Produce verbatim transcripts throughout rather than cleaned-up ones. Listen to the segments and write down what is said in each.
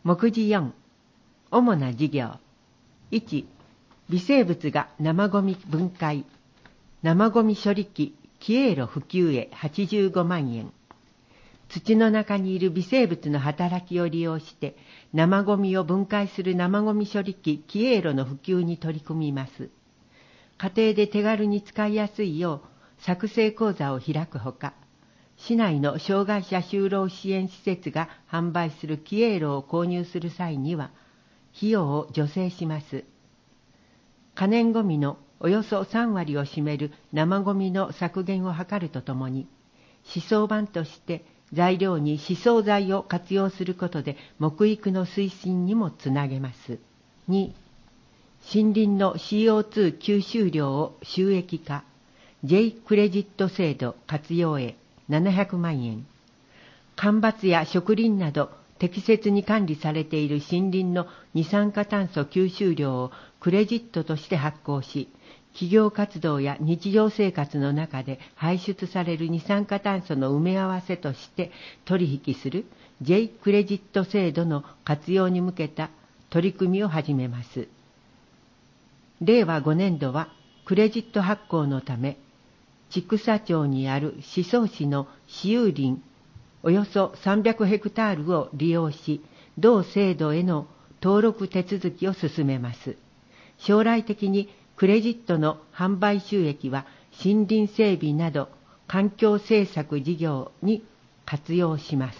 目次よん、主な事業。いち、微生物が生ゴミ分解、生ゴミ処理機キエーロ普及へはちじゅうごまんえん。土の中にいる微生物の働きを利用して生ゴミを分解する生ゴミ処理機キエーロの普及に取り組みます。家庭で手軽に使いやすいよう作成講座を開くほか、市内の障害者就労支援施設が販売するキエーロを購入する際には費用を助成します。可燃ゴミのおよそさんわりを占める生ゴミの削減を図るとともに、思想版として材料に思想材を活用することで木育の推進にもつなげます。に、森林の シーオーツー 吸収量を収益化、J クレジット制度活用へななひゃくまんえん。間伐や植林など適切に管理されている森林の二酸化炭素吸収量をクレジットとして発行し、企業活動や日常生活の中で排出される二酸化炭素の埋め合わせとして取引する J クレジット制度の活用に向けた取り組みを始めます。れいわごねんどはクレジット発行のため、千種町にある宍粟市の私有林およそさんびゃくヘクタールを利用し、同制度への登録手続きを進めます。将来的にクレジットの販売収益は森林整備など環境政策事業に活用します。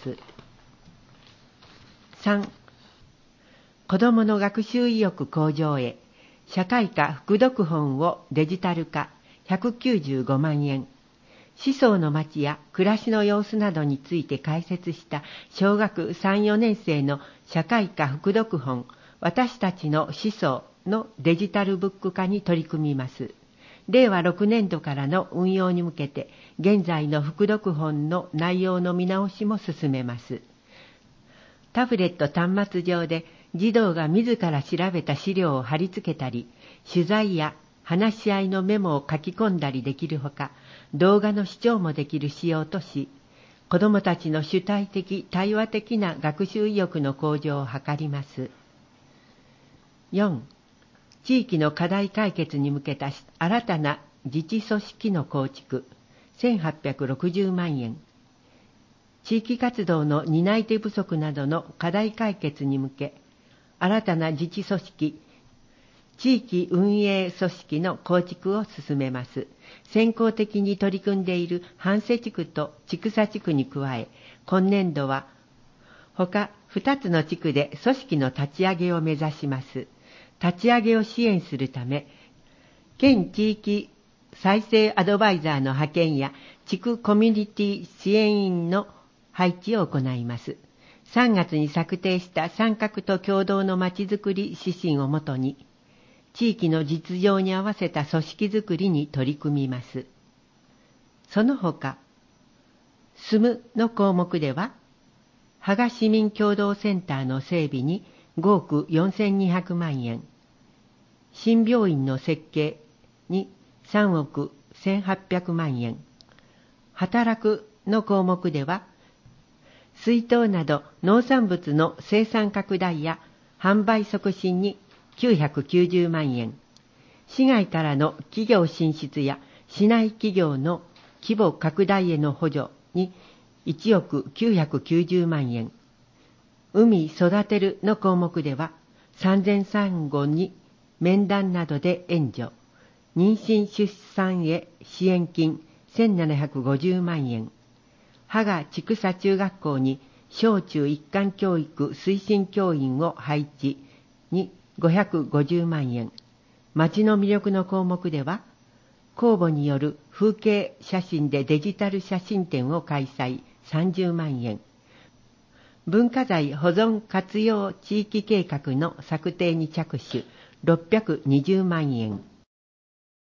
さん、子どもの学習意欲向上へ、社会科副読本をデジタル化ひゃくきゅうじゅうごまんえん。宍粟の町や暮らしの様子などについて解説した小学さん、よねんせいの社会科副読本、私たちの宍粟のデジタルブック化に取り組みます。れいわろくねんどからの運用に向けて、現在の副読本の内容の見直しも進めます。タブレット端末上で児童が自ら調べた資料を貼り付けたり、取材や話し合いのメモを書き込んだりできるほか、動画の視聴もできる仕様とし、子どもたちの主体的・対話的な学習意欲の向上を図ります。よん、地域の課題解決に向けた新たな自治組織の構築、せんはっぴゃくろくじゅうまんえん。地域活動の担い手不足などの課題解決に向け、新たな自治組織、地域運営組織の構築を進めます。先行的に取り組んでいる半瀬地区と千種地区に加え、今年度は他ふたつの地区で組織の立ち上げを目指します。立ち上げを支援するため、県地域再生アドバイザーの派遣や地区コミュニティ支援員の配置を行います。さんがつに策定した参画と協働のまちづくり指針をもとに、地域の実情に合わせた組織づくりに取り組みます。その他、住むの項目では、芳賀市民協同センターの整備にごおくよんせんにひゃくまんえん、新病院の設計にさんおくせんはっぴゃくまんえん、働くの項目では、水筒など農産物の生産拡大や販売促進にきゅうひゃくきゅうじゅうまんえん、市外からの企業進出や市内企業の規模拡大への補助にいちおくきゅうひゃくきゅうじゅうまんえん、海育てるの項目では、産前産後に面談などで援助、妊娠出産へ支援金せんななひゃくごじゅうまんえん、芳賀千種中学校に小中一貫教育推進教員を配置にごひゃくごじゅうまんえん、町の魅力の項目では、公募による風景写真でデジタル写真展を開催さんじゅうまんえん、文化財保存活用地域計画の策定に着手ろっぴゃくにじゅうまんえん、